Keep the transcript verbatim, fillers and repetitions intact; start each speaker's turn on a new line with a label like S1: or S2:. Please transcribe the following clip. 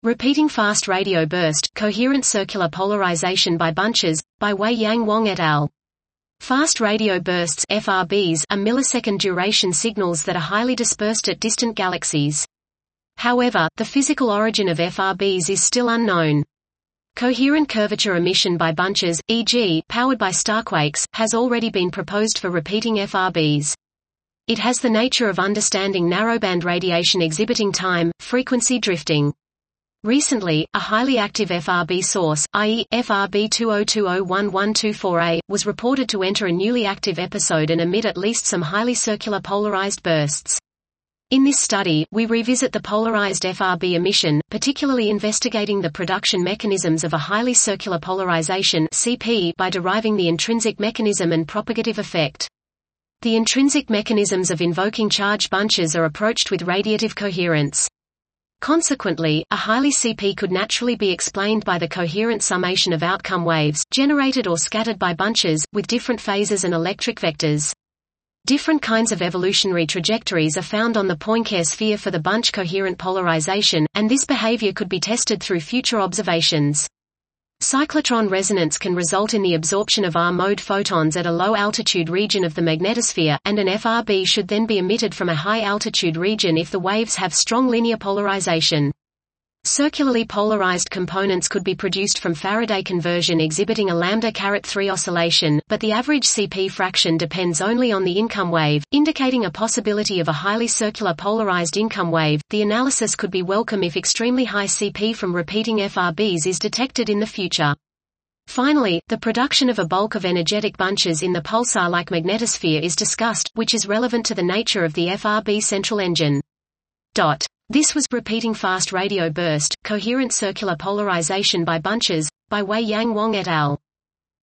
S1: Repeating fast radio burst, coherent circular polarization by bunches, by Wei-Yang Wang et al. Fast radio bursts F R Bs are millisecond duration signals that are highly dispersed at distant galaxies. However, the physical origin of F R Bs is still unknown. Coherent curvature emission by bunches, for example, powered by starquakes, has already been proposed for repeating F R Bs. It has the nature of understanding narrowband radiation exhibiting time, frequency drifting. Recently, a highly active F R B source, that is, F R B two zero two zero one one two four A, was reported to enter a newly active episode and emit at least some highly circular polarized bursts. In this study, we revisit the polarized F R B emission, particularly investigating the production mechanisms of a highly circular polarization C P by deriving the intrinsic mechanism and propagative effect. The intrinsic mechanisms of invoking charged bunches are approached with radiative coherence. Consequently, a highly C P could naturally be explained by the coherent summation of outcome waves, generated or scattered by bunches, with different phases and electric vectors. Different kinds of evolutionary trajectories are found on the Poincare sphere for the bunch coherent polarization, and this behavior could be tested through future observations. Cyclotron resonance can result in the absorption of R-mode photons at a low-altitude region of the magnetosphere, and an F R B should then be emitted from a high-altitude region if the waves have strong linear polarization. Circularly polarized components could be produced from Faraday conversion exhibiting a lambda three oscillation, but the average C P fraction depends only on the income wave, indicating a possibility of a highly circular polarized income wave. The analysis could be welcome if extremely high C P from repeating F R Bs is detected in the future. Finally, the production of a bulk of energetic bunches in the pulsar-like magnetosphere is discussed, which is relevant to the nature of the F R B central engine. Dot. This was Repeating Fast Radio Burst, Coherent Circular Polarization by Bunches, by Wei-Yang Wang et al.